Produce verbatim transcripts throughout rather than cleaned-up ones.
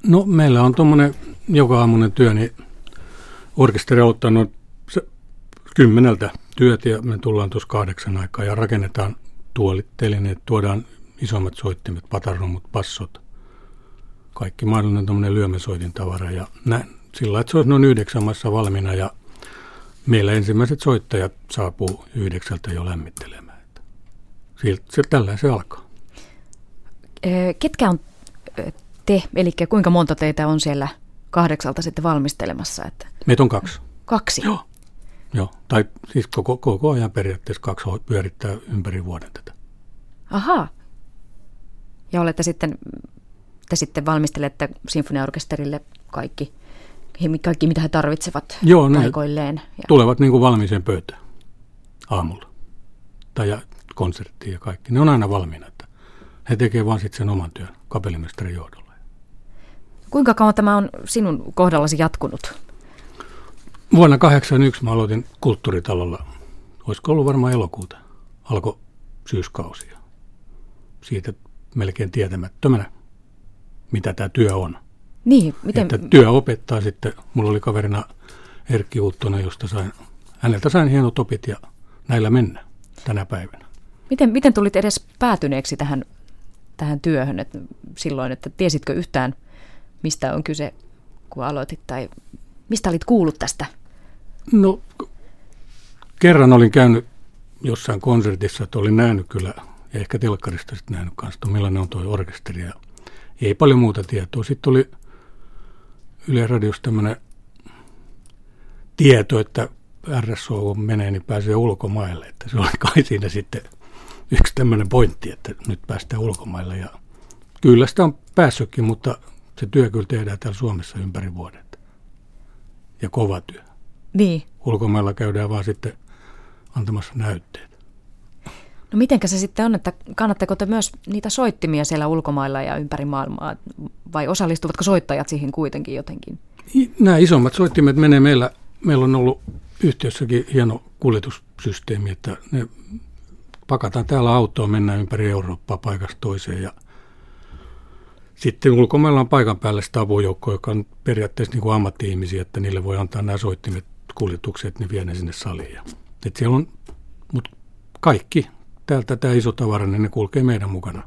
No meillä on tuommoinen joka aamunen työ, niin orkesteri on ottanut kymmeneltä työt ja me tullaan tuossa kahdeksan aikaa ja rakennetaan tuolit, telineet, tuodaan isommat soittimet, patarummut, bassot, kaikki mahdollinen tuommoinen lyömäsoitin tavara ja näin. Sillä että se olisi noin yhdeksän maissa valmiina ja meillä ensimmäiset soittajat saapuu yhdeksältä jo lämmittelemään. Siltä se, tällä se alkaa. Ketkä on te, eli kuinka monta teitä on siellä kahdeksalta sitten valmistelemassa? Että... Meitä on kaksi. Kaksi? Joo. Joo. Tai siis koko, koko ajan periaatteessa kaksi pyörittää ympäri vuoden tätä. Ahaa. Ja olette sitten, te sitten valmistelette sinfoniaorkesterille kaikki, kaikki mitä he tarvitsevat Joo, paikoilleen. Ja... tulevat niin kuin valmiiseen pöytään aamulla. Tai ja konserttiin ja kaikki. Ne on aina valmiina. Että he tekevät vaan sitten sen oman työn kapellimestarin johdolla. Kuinka kauan tämä on sinun kohdallasi jatkunut? Vuonna kahdeksankymmentäyksi mä aloitin Kulttuuritalolla. Olisiko ollut varmaan elokuuta. Alkoi syyskausi. Siitä melkein tietämättömänä, mitä tämä työ on. Niin, miten... Että työ opettaa sitten. Mulla oli kaverina Erkki Uuttonen, josta sain, häneltä sain hienot opit ja näillä mennä tänä päivänä. Miten, miten tulit edes päätyneeksi tähän, tähän työhön että silloin, että tiesitkö yhtään, mistä on kyse, kun aloitit, tai mistä olit kuullut tästä? No, kerran olin käynyt jossain konsertissa, että olin nähnyt kyllä, ja ehkä telkkarista sitten nähnyt kanssa, millainen on tuo orkesteri, ja ei paljon muuta tietoa. Sitten oli Yle Radiossa tämmöinen tieto, että R S O kun menee, niin pääsee ulkomaille, että se oli kai siinä sitten yksi tämmöinen pointti, että nyt päästään ulkomaille, ja kyllä sitä on päässytkin, mutta se työ kyllä tehdään täällä Suomessa ympäri vuoden. Ja kova työ. Niin. Ulkomailla käydään vaan sitten antamassa näytteet. No mitenkä se sitten on, että kannatteko te myös niitä soittimia siellä ulkomailla ja ympäri maailmaa, vai osallistuvatko soittajat siihen kuitenkin jotenkin? Nämä isommat soittimet menee meillä, meillä on ollut yhtiössäkin hieno kuljetussysteemi, että ne pakataan täällä autoon, mennään ympäri Eurooppaa paikasta toiseen ja sitten ulkomailla on paikan päällä sitä apujoukkoa, joka on periaatteessa niin kuin ammatti-ihmisiä, että niille voi antaa nämä soittimet, kuljetukset, että ne vie ne sinne saliin. Ja, että siellä on, mutta kaikki täältä tämä iso tavara, niin ne kulkee meidän mukana.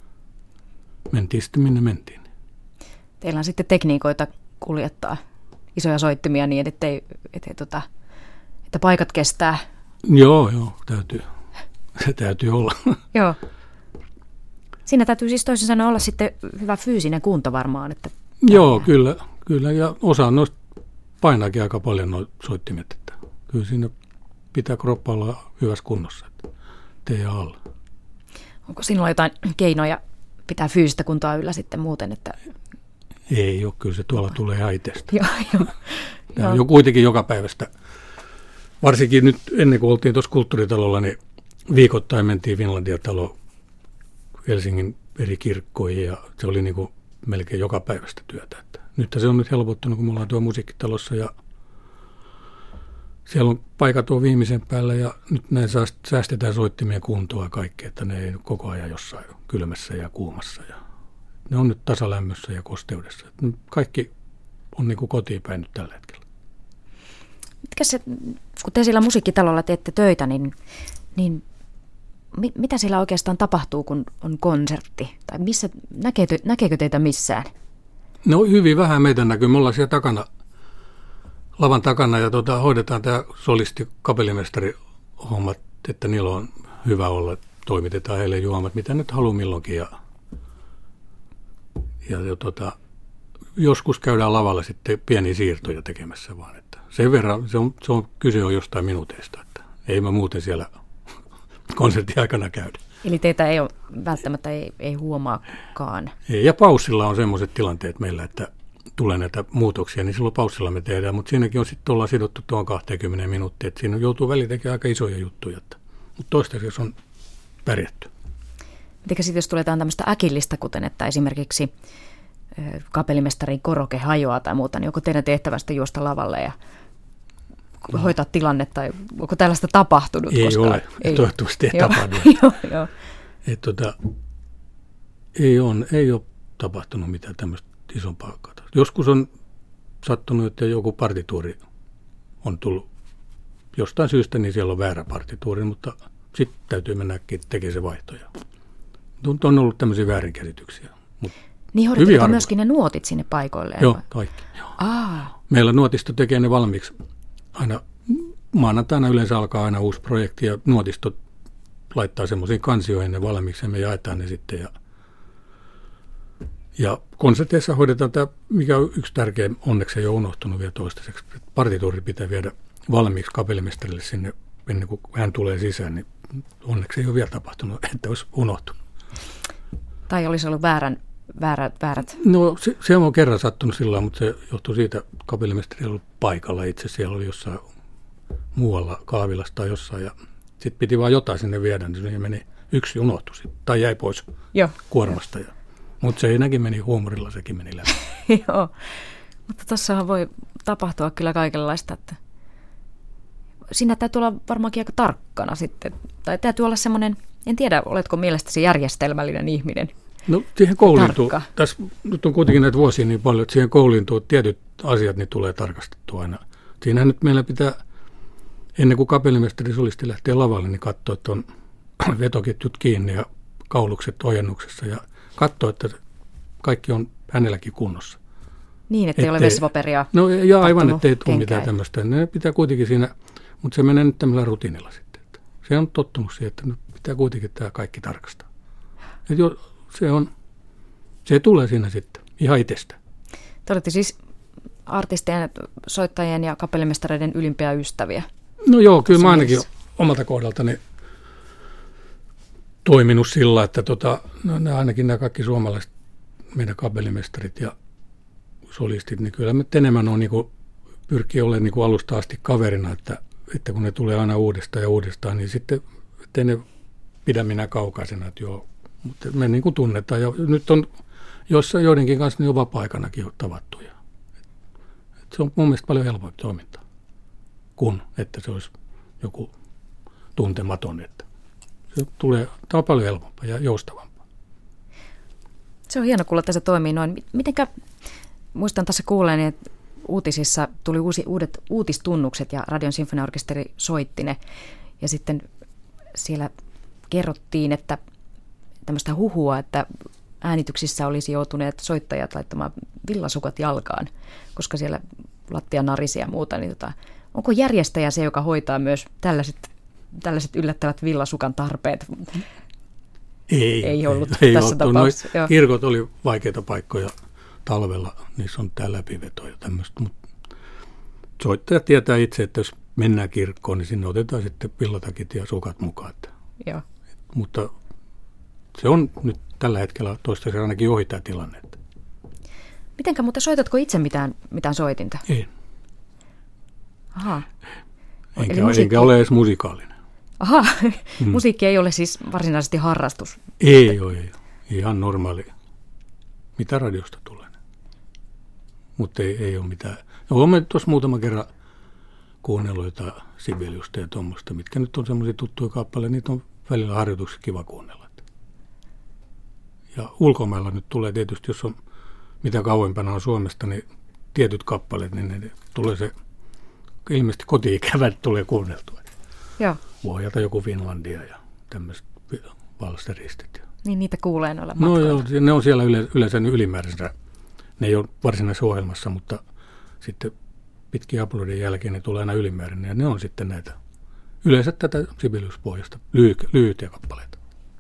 Mentiin sitten minne mentiin. Teillä on sitten tekniikoita kuljettaa isoja soittimia niin, ettei, ettei, tota, että paikat kestää. Joo, joo, täytyy. Se täytyy olla. Joo. Siinä täytyy siis toisin sanoen olla sitten hyvä fyysinen kunto varmaan. Että joo, kyllä, kyllä. Ja osa noista painaakin aika paljon nuo soittimet. Että kyllä siinä pitää kroppa olla hyvässä kunnossa, että teidän alla. Onko sinulla jotain keinoja pitää fyysistä kuntoa yllä sitten muuten? Että... Ei ole, kyllä se tuolla tulee ihan itsestä. Joo, joo. Tämä on jo kuitenkin joka päivästä. Varsinkin nyt ennen kuin oltiin tuossa Kulttuuritalolla, niin viikoittain mentiin Finlandia-taloon Helsingin eri kirkkoihin ja se oli niin kuin melkein joka päivästä työtä. Että nyt se on nyt helpottunut, kun me ollaan tuo musiikkitalossa ja siellä on paikat on viimeisen päällä ja nyt näin säästetään soittimien kuntoa ja kaikkea, että ne ei koko ajan jossain kylmässä ja kuumassa. Ja ne on nyt tasalämmössä ja kosteudessa. Että kaikki on niin kuin kotiin päin nyt tällä hetkellä. Mitkä se, kun te siellä musiikkitalolla teette töitä, niin, niin mitä siellä oikeastaan tapahtuu, kun on konsertti? Tai missä, näkeekö, näkeekö teitä missään? No hyvin vähän meitä näkyy. Me ollaan siellä takana, lavan takana ja tuota, hoidetaan tämä solisti kapellimestari hommat, että niillä on hyvä olla. Toimitetaan heille juomat, mitä nyt haluaa milloinkin. Ja, ja, ja tuota, joskus käydään lavalla sitten pieniä siirtoja tekemässä vaan. Että sen verran, se on, se on, kyse on jostain minuuteista, että ei mä muuten siellä konsertin aikana käydä. Eli teitä ei ole välttämättä ei, ei huomaakaan. Ei, ja paussilla on semmoiset tilanteet meillä, että tulee näitä muutoksia, niin silloin paussilla me tehdään, mutta siinäkin on sitten ollaan sidottu tuon kaksikymmentä minuuttia, että siinä joutuu väliin tekemään aika isoja juttuja, että, mutta toistaiseksi on pärjätty. Mitenkä sitten jos tuletaan tämmöistä äkillistä, kuten että esimerkiksi kapellimestarin koroke hajoaa tai muuta, niin onko teidän tehtävästä juosta lavalle ja no. hoitaa tilannetta, tai onko tällaista tapahtunut? Ei koskaan? ole, ei. Toivottavasti ei tapahdu. joo, joo. Et, tota, ei, on, ei ole tapahtunut mitään tämmöistä isompaa katausta. Joskus on sattunut, että joku partituuri on tullut jostain syystä, niin siellä on väärä partituuri, mutta sitten täytyy mennä tekemään se vaihtoja. On ollut tämmöisiä väärinkäsityksiä. Niin hoidetteko myöskin ne nuotit sinne paikoilleen? Joo, kaikki. Joo. Aa. Meillä nuotisto tekee ne valmiiksi. Aina maanantaina yleensä alkaa aina uusi projekti ja nuotisto laittaa semmoisiin kansioihin ne valmiiksi ja me jaetaan ne sitten. Ja, ja konserteissa hoidetaan tämä, mikä on yksi tärkeä, onneksi ei ole unohtunut vielä toistaiseksi. Partituuri pitää viedä valmiiksi kapellimestarille sinne ennen kuin hän tulee sisään, niin onneksi ei ole vielä tapahtunut, että olisi unohtunut. Tai olisi ollut väärän, väärät, väärät? No se, se on kerran sattunut sillä lailla, mutta se johtuu siitä, että kapellimestari ei ollut paikalla itse. Siellä oli jossain muualla kahvilassa tai jossain ja sitten piti vaan jotain sinne viedä, niin se meni, yksi unohtui sit, tai jäi pois Joo. kuormasta. Ja, mutta se enääkin meni huumorilla, sekin meni läpi. Joo, mutta tossahan voi tapahtua kyllä kaikenlaista, että siinä täytyy olla varmaankin aika tarkkana sitten, tai täytyy olla semmoinen, en tiedä, oletko mielestäsi järjestelmällinen ihminen? No siihen kouliintuu, tässä nyt on kuitenkin näitä vuosia niin paljon, että siihen kouliintuu tietyt asiat, niin tulee tarkastettua aina. Siinähän nyt meillä pitää, ennen kuin kapellimestari solisti lähtee lavalle, niin katsoa, että on vetoketjut kiinni ja kaulukset ojennuksessa ja katsoa, että kaikki on hänelläkin kunnossa. Niin, ettei ettei, ole vessapaperia. No ja aivan, ettei tule mitään tämmöistä. Ne pitää kuitenkin siinä, mutta se menee nyt tämmöisellä rutiinilla sitten. Että se on tottunut siihen, että nyt pitää kuitenkin tämä kaikki tarkastaa. Et jo, se, on, se tulee siinä sitten ihan itsestä. Te olette siis artistien, soittajien ja kapellimestareiden ylimpiä ystäviä. No joo, kyllä mä ainakin omalta kohdaltani toiminut sillä, että tota, no, ainakin nämä kaikki suomalaiset meidän kapellimestarit ja solistit, niin kyllä me enemmän on niin kuin, pyrkii olemaan niin kuin alusta asti kaverina, että, että kun ne tulee aina uudestaan ja uudestaan, niin sitten ettei ne pidä minä kaukaisena, että joo, mutta me niin kuin tunnetaan. Ja nyt on jossain joidenkin kanssa niin jo vapaa-aikanakin on tavattu. Ja, että se on mun mielestä paljon helpompi toimintaa, kun että se olisi joku tuntematon. Että se tulee, tämä on paljon helpompaa ja joustavampaa. Se on hieno kuulla, että se toimii noin. Mitenkä, muistan tässä kuulleeni, että uutisissa tuli uusi, uudet uutistunnukset ja Radion sinfoniaorkesteri soitti ne. Ja sitten siellä kerrottiin, että tämmöistä huhua, että äänityksissä olisi joutuneet soittajat laittamaan villasukat jalkaan, koska siellä lattia narisi ja muuta. Niin tota, onko järjestäjä se, joka hoitaa myös tällaiset, tällaiset yllättävät villasukan tarpeet? Ei, ei ollut ei, tässä ei tapauksessa. Kirkot oli vaikeita paikkoja talvella, niissä on tämä läpiveto ja tämmöistä. Mutta soittajat tietää itse, että jos mennään kirkkoon, niin sinne otetaan sitten villatakit ja sukat mukaan. Joo. Mutta se on nyt tällä hetkellä toistaiseksi ainakin ohi tämä tilanne. Mitenkä, mutta soitatko itse mitään, mitään soitinta? Ei. Aha. Enkä, Eli musiikki... enkä ole edes musikaalinen. Aha, mm. Musiikki ei ole siis varsinaisesti harrastus? Ei ole, ei. Ihan normaali. Mitä radiosta tulee. Mutta ei, ei ole mitään. Olemme tuossa muutama kerran kuunnellut jotain Sibeliusta ja tuommoista, mitkä nyt on semmoisia tuttuja kappaleita, niitä on välillä harjoituksessa kiva kuunnella. Ja ulkomailla nyt tulee tietysti, jos on mitä kauempana on Suomesta, niin tietyt kappaleet, niin ne tulee se, ilmeisesti koti-ikävät tulee kuunneltua. Joo. Pohjalta joku Finlandia ja tämmöiset valsteristit. Niin niitä kuulee noilla matkoilla. No joo, ne on siellä yle, yleensä ylimääräisenä. Ne ei ole varsinaisessa ohjelmassa, mutta sitten pitkin uploadin jälkeen ne tulee aina ylimääräinen. Ja ne on sitten näitä, yleensä tätä Sibelius-pohjasta lyhy- lyhyitä kappaleita.